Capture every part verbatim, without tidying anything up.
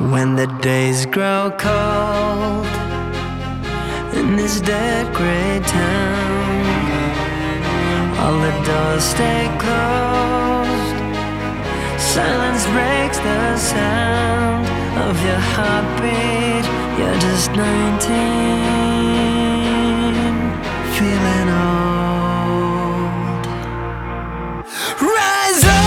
When the days grow cold in this dead gray town, all the doors stay closed. Silence breaks the sound of your heartbeat. You're just nineteen, feeling old. Rise up!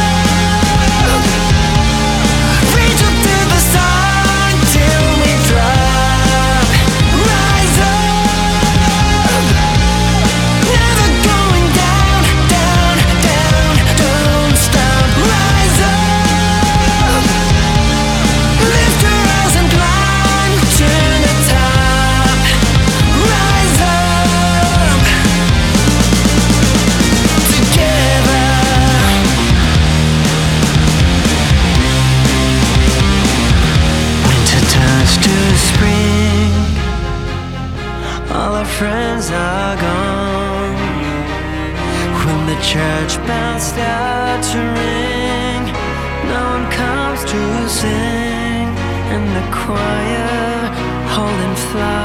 All our friends are gone. When the church bells start to ring, no one comes to sing, and the choir holding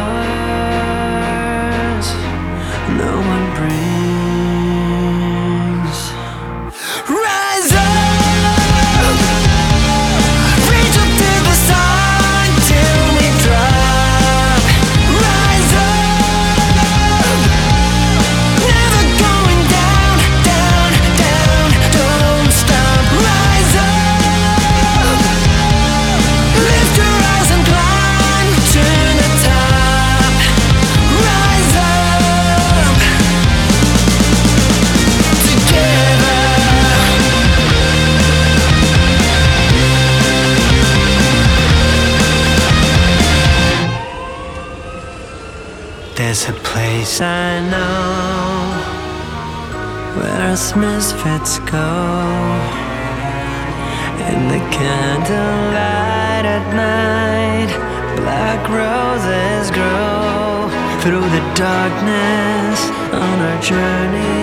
flowers, no one brings. Rise up! Reach up to the sun till we drop. Rise up! There's a place I know where us misfits go. In the candlelight at night, black roses grow. Through the darkness on our journey,